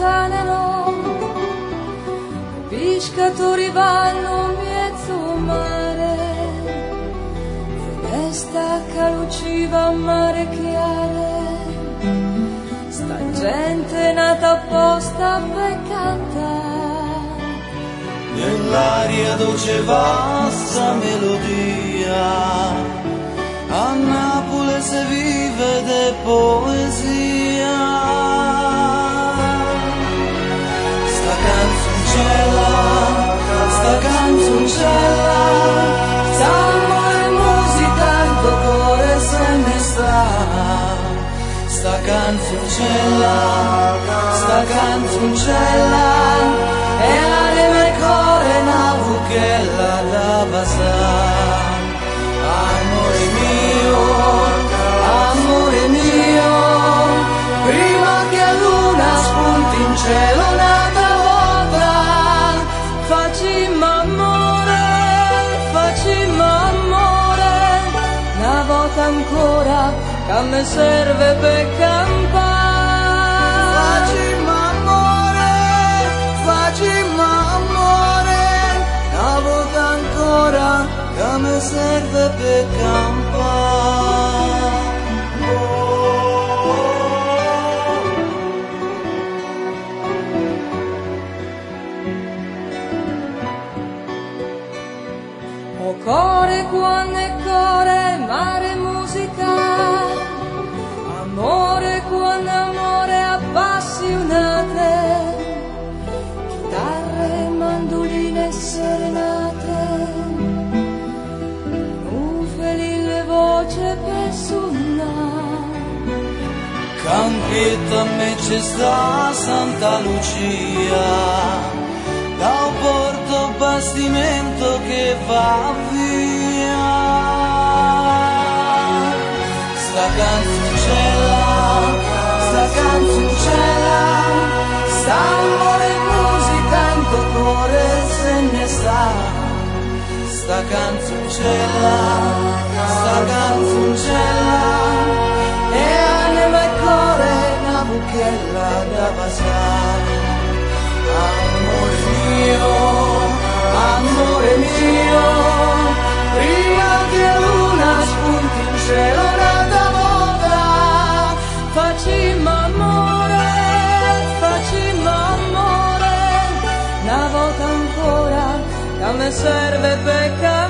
allontanerò, i pescatori vanno in mezzo mare, festa che luciva a mare chiare, sta gente nata apposta per cantare, nell'aria dolce vasta melodia, a Napoli se vive de poesia. Sta canzoncella, s'amore e musica in tuo cuore se ne sta. Sta canzoncella, e anima e cuore una buchella da passare. Amore mio, prima che la luna spunti in cielo un'altra volta, facciamo amore, una volta ancora che mi serve per campare. Facciamo amore, una volta ancora che mi serve per campare. O core quando è core, mare musica, amore quando è amore appassionate, chitarre, mandoline e serenate, le voce per suonare. Campietta a me c'è sta Santa Lucia, da un porto bastimento che va via. Sta canzoncella, sta amore e musica in tuo cuore se ne sta. Sta canzoncella, e anima e cuore una buchella da passare. Amore mio, prima che la luna spunti in cielo un'altra volta, Facciamo amore, una volta ancora che mi serve per